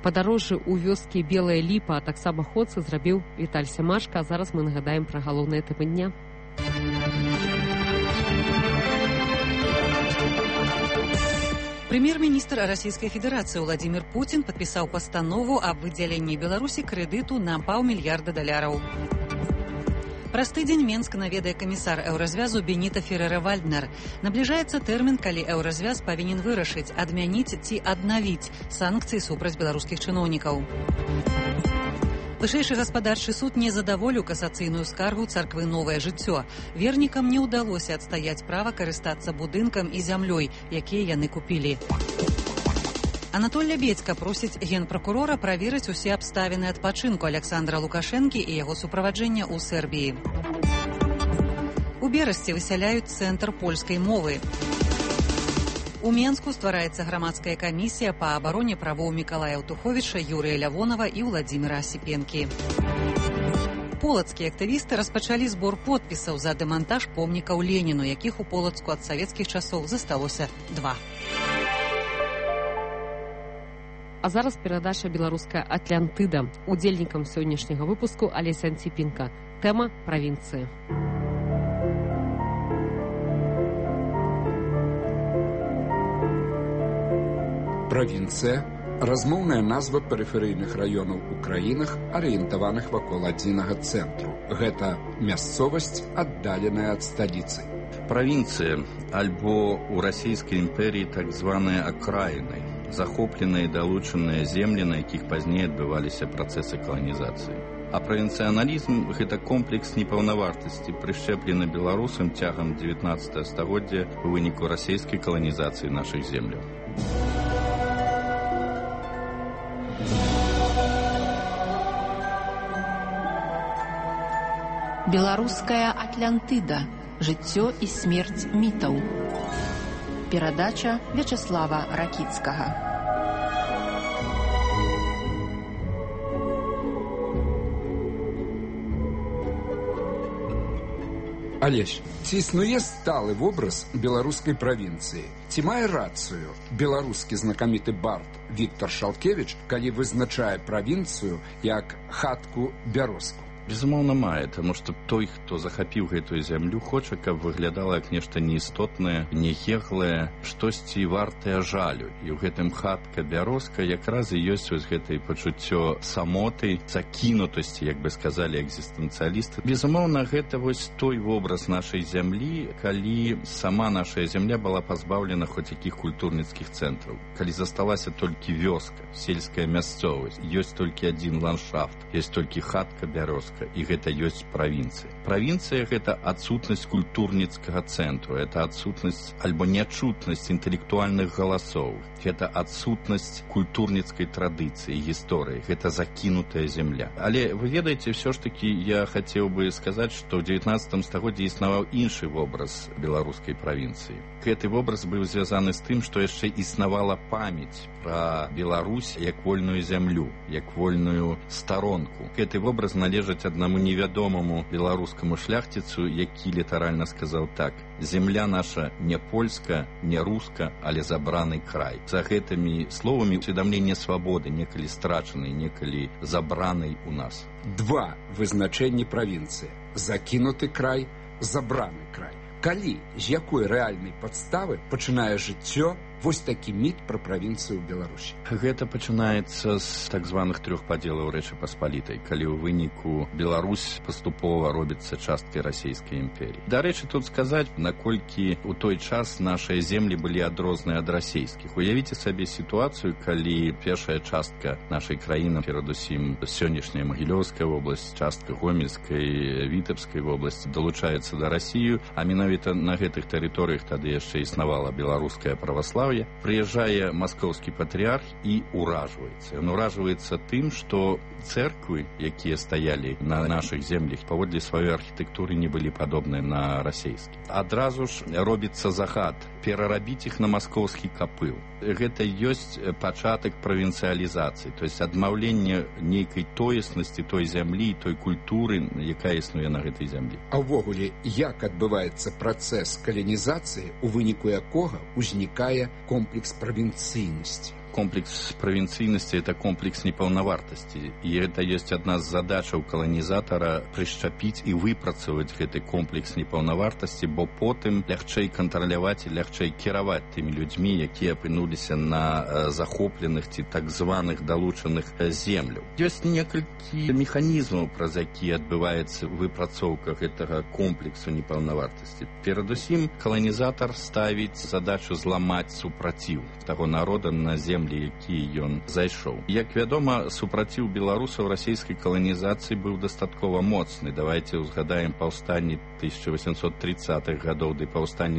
Падарожжы ў вёскі Белая Ліпа, а таксама Ходцы зрабіў Віталь Сямашка. А зараз мы нагадаем пра галоўныя тэмы дня. Прэм'ер-міністр Расійскай Федэрацыі Владзімір Пуцін падпісаў пастанову аб выдзяленні Беларусі крэдыту на $500 мільярда. Праз тыдзень Менск наведае камісар еўразвязу Беніта Ферера-Вальднер. Набліжаецца тэрмін, калі еўразвяз павінен вырашыць, адмяніць ці аднавіць санкцыі супраць беларускіх чыноўнікаў. Вышэйшы гаспадарчы суд не задаволіў касацыйную скаргу царквы «Новае жыццё». Вернікам не ўдалося адстаяць права карыстацца будынкам і зямлёй, якія яны купілі. Анатоль Лябедзька просіць генпракурора праверыць усе абставіны адпачынку Аляксандра Лукашэнкі і яго суправаджэння ў Сербіі. У Берасці высяляюць цэнтр польскай мовы. У Менску ствараецца грамадская камісія па абароне правоў Мікалая Аўтуховіча, Юрыя Лявонава і Владзіміра Асіпенкі. Полацкія актывісты распачалі збор подпісаў за дэмантаж помнікаў Леніну, якіх у Полацку ад савецкіх часоў засталося 2. А зараз перадача «Беларуская Атлантыда». Удзельнікам сённяшняга выпуску Алеся Антипенко. Тэма «Правінцыі». Правінцыя – размоўная назва перыферыйных раёнаў у краінах, арыентаваных вакол адзінага цэнтру. Гэта мясцовасць, аддаленая ад сталіцы. Правінцыя, альбо ў расійскай імперіі так званыя акраіны, захопленыя і далучаныя землі, на якіх пазней адбываліся працэсы каланізацыі. А правінцыяналізм – гэта комплекс непаўнавартасці, прышчэплены беларусам цягам 19 стагоддзя у выніку расійскай каланізацыі нашых земляў. Беларуская Атлантыда. Жыццё і смерць мітаў. Перадача Вячаслава Ракіцкага. Алесь, ці існуе сталы вобраз беларускай правінцыі? Ці мае рацыю беларускі знакаміты бард Віктор Шалкевіч, калі вызначае правінцыю як хатку-бярозку? Безумоўна, мае, таму што той, хто захапіў гэтую зямлю, хоча, каб выглядала як нешта неістотнае, нехеглае, штосьці вартае жалю. І ў гэтым хатка-бярозка якраз і ёсць вось гэтае пачуццё самоты, закінутасці, як бы сказалі экзістэнцыялісты. Безумоўна, гэта вось той вобраз нашай зямлі, калі сама наша зямля была пазбаўлена хоць якіх культурніцкіх цэнтраў. Калі засталася толькі вёска, сельская мясцовасць, ёсць толькі адзін ландшафт, ёсць толькі хатка-бярозка. І гэта ёсць правінцыя. Правінцыя – гэта адсутнасць культурніцкага цэнтру, гэта адсутнасць альбо нячутнасць інтэлектуальных галасоў, гэта адсутнасць культурніцкай традыцыі, гісторыі, гэта закінутая зямля. Але вы ведаеце, ўсё ж такі я хацеў бы сказаць, што ў 19 стагоддзі існаваў іншы вобраз беларускай правінцыі. Гэты вобраз быў звязаны з тым, што яшчэ існавала памяць пра Беларусь як вольную зямлю, як вольную старонку. Гэты вобраз належыць аднаму невядомаму беларускаму шляхціцу, які літаральна сказаў так: «Земля наша не польска, не руска, але забраны край». За гэтымі словамі усведамленне свабоды, некалі страчанай, некалі забранай у нас. 2 вызначэнні правінцыі: закінуты край, забраны край. Калі, з якой рэальнай падставы пачынае жыццё вось такі міт пра правінцыю ў Беларусі? Гэта пачынаецца з так званых 3 падзелаў Рэчы Паспалітай, калі ў выніку Беларусь паступова робіцца часткай расійскай імперіі. Дарэчы, тут сказаць, наколькі ў той час нашыя землі былі адрозныя ад расійскіх. Уявіце сабе сітуацыю, калі першая частка нашай краіны, перадусім сённяшняя Магілёўская вобласць, частка Гомельскай, Вітэбскай вобласці, далучаецца да Расію, а менавіта на гэтых тэрыторыях тады яшчэ існавала беларуская праваслаўе. Прыязджае маскоўскі патрыарх і ўражваецца. Ён ўражваецца тым, што цэрквы, якія стаялі на нашых землях, паводле сваёй архітэктуры не былі падобныя на расійскі. Адразу ж робіцца захад перарабіць іх на маскоўскі капыл. Гэта ёсць пачатак правінцыялізацыі, то есть адмаўленне нейкай тоеснасці той зямлі, той культуры, якая існуе на гэтай зямлі. А ўвогуле, як адбываецца працэс каланізацыі, у выніку якога ўзнікае комплекс правінцыйнасці? комплекс правінцыйнасці, это комплекс непаўнавартасці. І гэта ёсць адна з задачаў каланізатара прышчапіць і выпрацаваць гэты комплекс непаўнавартасці, бо потым лягчэй кантраляваць і лягчэй кіраваць тымі людзьмі, якія апынуліся на захопленых ці так званых далучаных земляў. Ёсць некалькі механізмаў, праз якія адбываецца выпрацоўка гэтага комплексу непаўнавартасці. Перадусім, каланізатар ставіць задачу зламаць супраціў таго народа на землі, які ён зайшоў. Як вядома, супраціў беларусаў расійскай каланізацыі быў дастаткова моцны. Давайте узгадаем паўстанні 1830-х гадоў ды паўстанні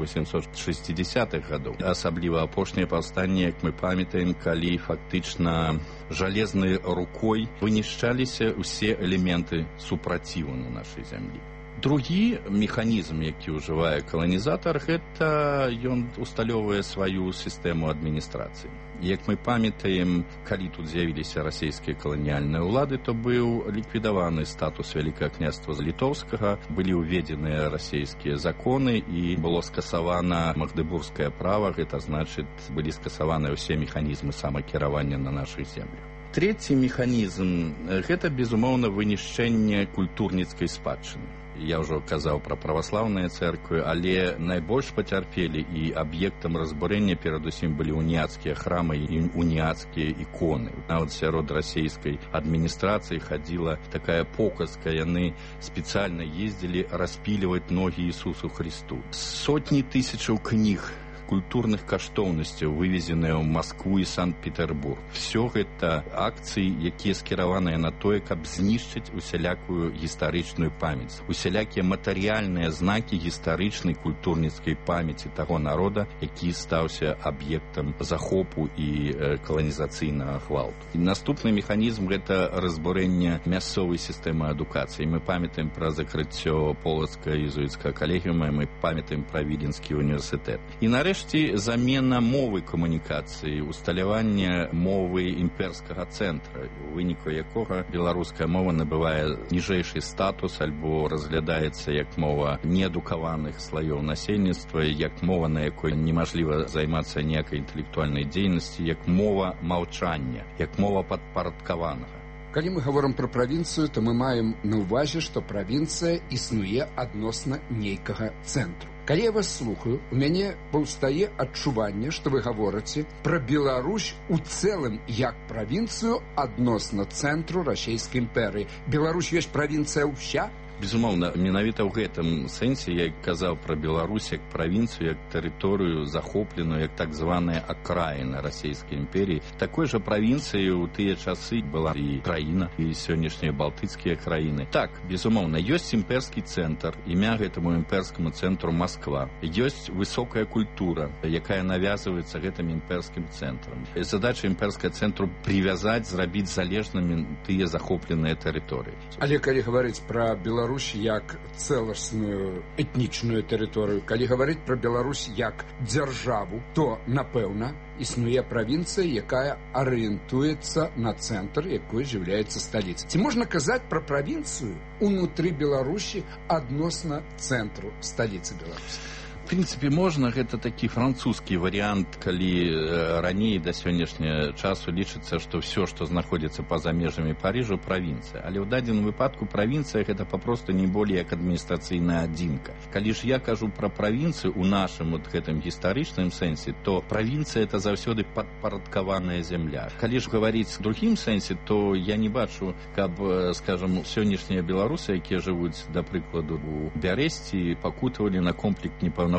1860-х гадоў. Асабліва апошнія паўстанні, як мы памятаем, калі фактычна жалезнай рукой вынішчаліся ўсе элементы супраціву на нашай зямлі. Другі механізм, які ўжывае каланізатар, гэта ён усталёўвае сваю сістэму адміністрацыі. Як мы памятаем, калі тут з'явіліся расійскія каланіяльныя ўлады, то быў ліквідаваны статус Вялікага княства Літоўскага, былі ўведзеныя расійскія законы і было скасавана Магдыбургскае права, гэта значыць, былі скасаваны ўсе механізмы самакіравання на нашых землях. Трэці механізм – гэта, безумоўна, вынішчэнне культурніцкай спадчыны. Я ўжо казаў пра праваслаўныя цэрквы, але найбольш пацярпелі і аб'ектам разбурэння перадусім былі уніяцкія храмы і уніяцкія іконы. Нават сярод расійскай адміністрацыі хадзіла такая показка, яны спецыяльна ездзілі распіліваць ногі Ісусу Христу. Сотні тысячаў кніг культурных каштоўнасцяў, вывезеныя ў Маскву і Санкт-Петербург. Всё гэта акцыі, якія скіраваныя на тое, каб знішчыць усялякую гістарычную памяць, усялякія матэрыяльныя знакі гістарычнай культурніцкай памяці таго народа, які стаўся аб'ектам захопу і каланізацыйнага гвалту. І наступны механізм – гэта разбурэнне мясцовай сістэмы адукацыі. Мы памятаем пра закрыццё Полацкага езуіцкага калегіума, мы памятаем пра Віленскі універсітэт. І нарэшце замена мовы камунікацыі, усталяванне мовы імперскага цэнтра, у выніку якога беларуская мова набывае ніжэйшы статус альбо разглядаецца як мова неадукаваных слаёў насельніцтва, як мова, на якой немажліва займацца ніякай інтэлектуальнай дзейнасці, як мова маўчання, як мова падпарадкаванага. Калі мы гаворым пра правінцыю, то мы маем на ўвазе, што правінцыя існуе адносна нейкага цэнтру. Калі я вас слухаю, у мяне паўстае адчуванне, што вы гаворыце пра Беларусь у цэлым як правінцыю адносна цэнтру расійскай імперыі. Беларусь ёсць правінцыя ўся? Безумоўна, менавіта ў гэтым сэнсе я казаў пра Беларусь як правінцыю, як тэрыторыю захопленую, як так званая акраіна расійскай імперіі. Такой жа правінцыяй у тыя часы была і краіна, і сённяшнія балтыцкія краіны. Так, безумоўна, ёсць імперскі цэнтр, імя гэтаму імперскаму цэнтру Масква. Ёсць высокая культура, якая навязваецца гэтым імперскім цэнтрам. Задача імперскага цэнтру привязаць, зрабіць залежнымі тыя захопленыя тэрыторыі. Але калі гаварыць пра Беларусь як цэласную этнічную тэрыторыю, калі гаварыць пра Беларусь як дзяржаву, то, напэўна, існуе правінцыя, якая арыентуецца на цэнтр, якой з'яўляецца сталіца. Ці можна казаць пра правінцыю унутры Беларусі адносна цэнтру сталіцы Беларусі? В прынцыпе, можна, гэта такі французскі варыянт, калі раней да сённяшняга часу лічыцца, што ўсё, што знаходзіцца па-за межамі Парыжу, правінцыя. Але ў дадзеным выпадку правінцыя гэта папросту не болей як адміністрацыйная адзінка. Калі ж я кажу пра правінцыю ў нашым гэтым гістарычным сэнсе, то правінцыя это заўсёды падпарадкаваная зямля. Калі ж гаварыць у другім сэнсе, то я не бачу, каб, скажам, сённяшнія беларусы, якія жывуць, да прыкладу, у Бярэсці, пакутавалі на комплекс непаўнавартасці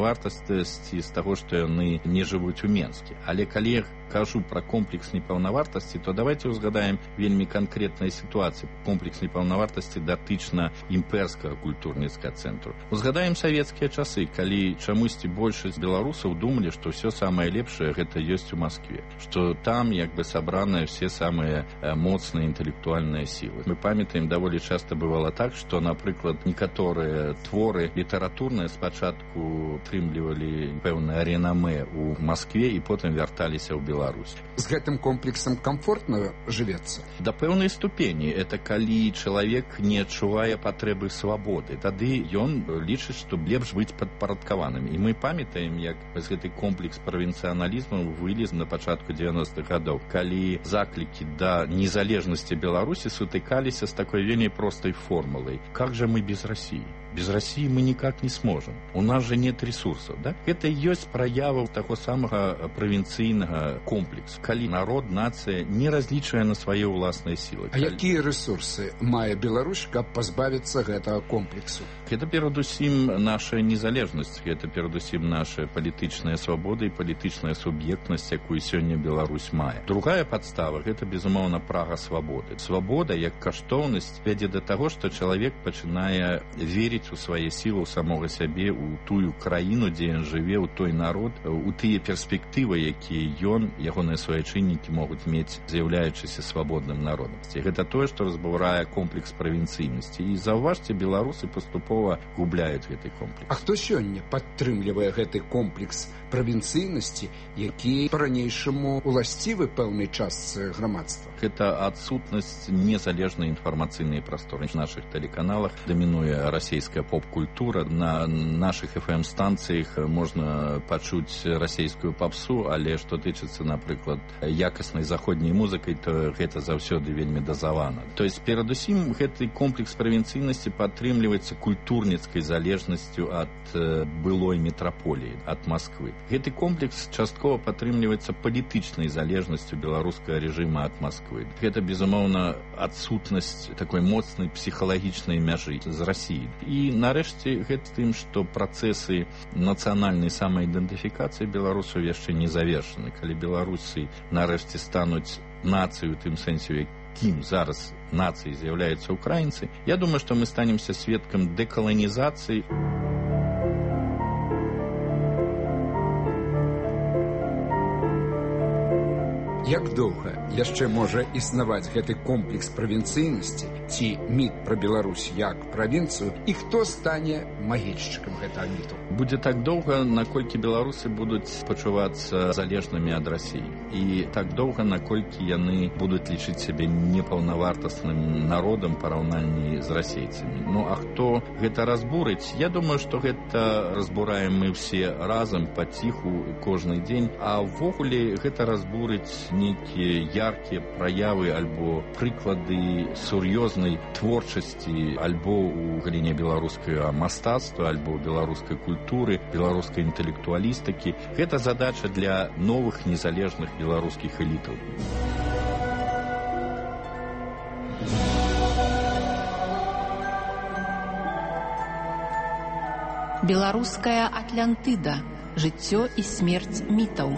з таго, што яны не жывуць у Менске. Але калі я кажу пра комплекс непаўнавартасці, то давайте узгадаем вельмі канкрэтныя сітуацыі. Комплекс непаўнавартасці датычна імперскага культурніцкага цэнтру. Узгадаем савецкія часы, калі чамусьці большасць беларусаў думалі, што ўсё самае лепшае гэта ёсць у Маскве, што там як бы сабраныя все самыя моцныя інтэлектуальныя сілы. Мы памятаем, даволі часта бывала так, што, напрыклад, некаторыя творы літаратурныя спачатку атрымлівалі пэўнае ренамэ ў Маскве і потым вярталіся ў Беларусь. З гэтым комплексам комфортна жывецца? Да пэўнай ступені. Это калі чалавек не адчувае патрэбы свабоды. Тады ён лічыць, што лепш быць падпарадкаваным. І мы памятаем, як гэты комплекс правінцыяналізму вылез на пачатку 90-х гадоў, калі заклікі да незалежнасці Беларусі сутыкаліся з такой вельмі простай формулай. Как же мы без России? Без России мы никак не сможем. У нас же нет ресурсов, да? Это и есть проява таго самага правінцыйнага комплексу, калі народ, нацыя не разлічвае на свае ўласныя сілы. А якія ресурсы мае Беларусь, каб пазбавіцца гэтага комплексу? Гэта перадусім наша незалежнасць, гэта перадусім наша палітычная свабода і палітычная суб'ектнасць, якую сёння Беларусь мае. Другая падстава гэта безумоўна прага свабоды. Свабода як каштоўнасць вядзе да таго, што чалавек пачынае верыць у свае сілы, у самога сябе, у тую краіну, дзе ён жыве, у той народ, у тыя перспектывы, якія ён, ягоныя суайчыннікі могуць мець, з'яўляючыся свабодным народам. Гэта тое, што разбурае комплекс правінцыйнасці. І заўважце, беларусы паступова губляюць гэты комплекс. А хто сёння падтрымлівае гэты комплекс правінцыйнасці, які па-ранейшаму уласцівы пэўнай частцы грамадства? Гэта адсутнасць незалежнай інфармацыйнай прасторы. На нашых тэлеканалах дамінуе расійская поп-культура. На нашых FM-станцыях можна пачуць расійскую папсу, але што тычыцца, напрыклад, якаснай заходняй музыкай, то гэта заўсёды вельмі дазавана. То есть, перадусім, гэты комплекс правінцыйнасці падтрымліваецца культурніцкай залежнасцю ад былой метраполіі, ад Масквы. Гэты комплекс часткова падтрымліваецца палітычнай залежнасцю беларускага рэжыма ад Масквы. Гэта, безумоўна, адсутнасць такой моцнай псіхалагічнай мяжы з Расіі. І, нарэшце, гэта тым, што працэсы нацыянальнай самаідэнтыфікацыі беларусаў яшчэ не завершаны. Калі беларусы нарэшце стануць нацыю, у тым сэнсе, якім зараз нацыяй з'яўляюцца украінцы, я думаю, што мы станемся сведкам дэкаланізацыі. Як доўга яшчэ можа існаваць гэты комплекс правінцыйнасці ці міт пра Беларусь як правінцыю, і хто стане магільшчыкам гэтага міту? Будзе так доўга, наколькі беларусы будуць пачувацца залежнымі ад Расіі. І так доўга, наколькі яны будуць лічыць сябе непаўнавартасным народам параўнанні з расейцамі. Ну, а хто гэта разбурыць? Я думаю, што гэта разбураем мы ўсе разам, паціху, кожны дзень. А ўвогуле гэта разбурыць нейкія яркія праявы альбо прыклады сур'ёзнай творчасці альбо ў галіне беларускага мастацтва, альбо беларускай культуры, беларускай інтэлектуалістыкі. Гэта задача для новых незалежных беларускіх элітаў. Беларуская Атлантыда. Жыццё і смерць мітаў.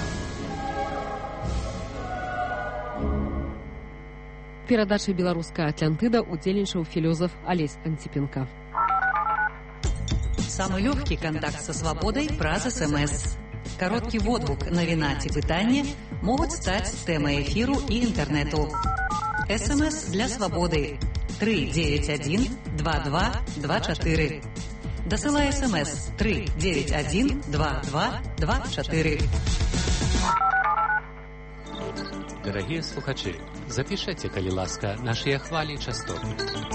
Перадача «Беларуская Атлантыда» удзельнічаў філёзаф Алесь Антипенко. Самый легкий контакт со свободой праз СМС. Короткий водгук, навіна ці пытанне могут стать темой эфиру и интернету. СМС для свободы 391-2224. Досылай СМС 391-2224. Дорогие слухачи, запишите, калі ласка, наши хвали и частоты.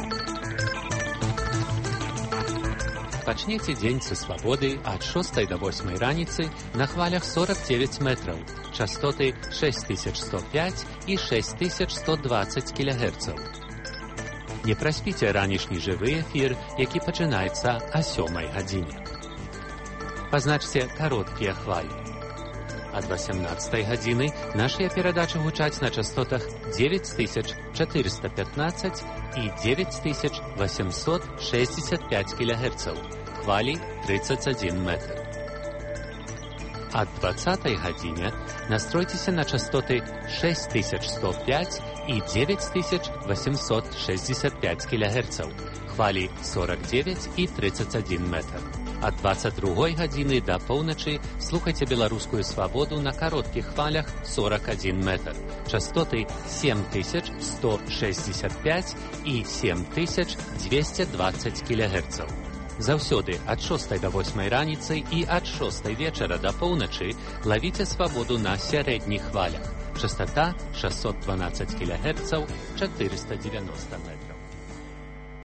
Пачнеце дзень са свабоды ад 6 до 8 раніцы на хвалях 49 метров, частоты 6105 и 6120 кГц. Не праспіце ранішні жывы эфір, які пачынаецца о 7 гадзіне. Пазначце кароткія хвалі. Ад 18 гадзіны нашыя перадачы гучаць на частотах 9415 і 9865 кГц, хвалі 31 метр. Ад 20 гадзіне настройцеся на частоты 6105 і 9865 кГц, хвалі 49 і 31 метр. Ад 22 гадзіны да поўначы слухайце беларускую свабоду на кароткіх хвалях 41 метр, частоты 7165 і 7220 кГц. Заўсёды ад 6 до 8 раніцы і ад 6 вечара да поўначы лавіце свабоду на сярэдніх хвалях. Частота 612 кГц, 490 метров.